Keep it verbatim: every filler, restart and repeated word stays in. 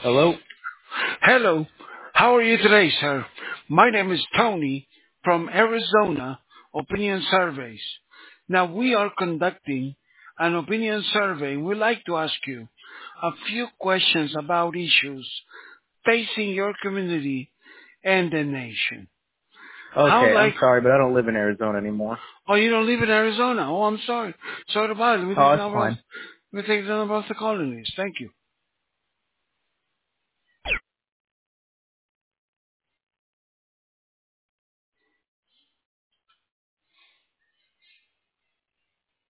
Hello? Hello. How are you today, sir? My name is Tony from Arizona Opinion Surveys. Now, we are conducting an opinion survey. We'd like to ask you a few questions about issues facing your community and the nation. How Okay, I'm like, sorry, but I don't live in Arizona anymore. oh, you don't live in Arizona. Oh, I'm sorry. Sorry about it. Let me Oh, take it's down about, fine. let me take down about the colonies. Thank you.